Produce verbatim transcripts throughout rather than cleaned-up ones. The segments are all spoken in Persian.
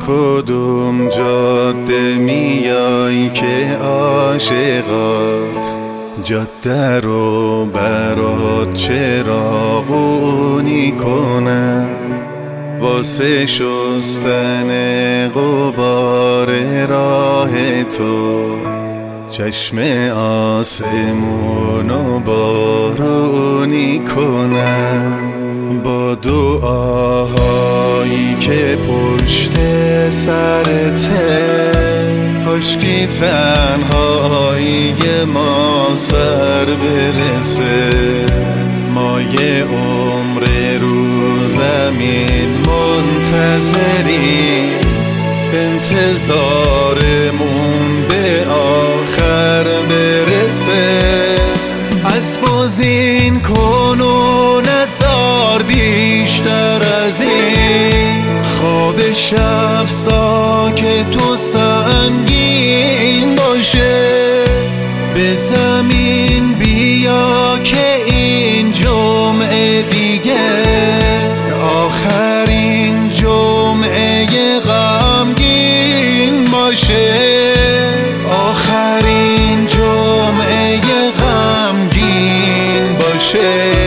کدوم جاده میای که عاشقات جاده رو برات چراغونی کنن واسه شستن غبار راه تو چشم آسمونو بارونی کنن با دعاهایی که پشت سرته کاشکی تنهایی ما سر برسه ما یه عمر رو زمین منتظری انتظارمون به آخر برسه اسب زین کن و نزار بیشتر از این خواب شب ساکت و سنگین باشه به زمین بیا که این جمعه دیگه آخرین جمعه غمگین باشه آخرین جمعه غمگین باشه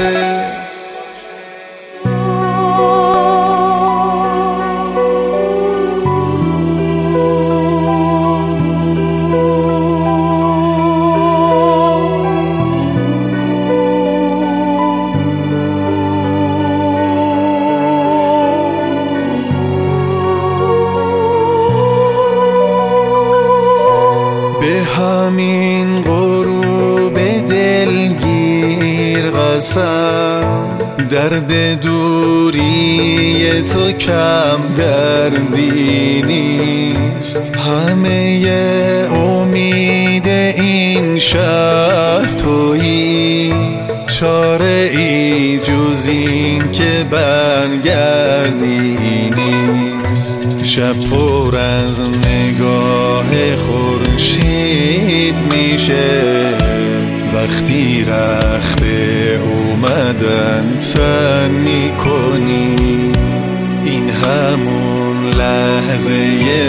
همین غروب دلگیر قسم درد دوری تو کم دردی نیست همه امید این شهر تویی چاره ای جز این که برگردی نیست شب پر از نگاه خورشید میشه وقتی رخت اومدن تن میکنی این همون لحظه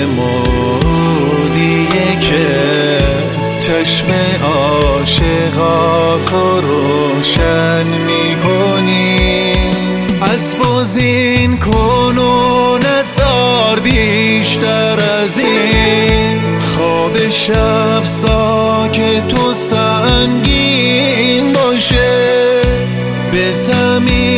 مودیه که چشم عاشقاتو روشن میکنی اسب زین کن و نزار بیشتر از این خواب شب ساکت و سنگین باشه به زمین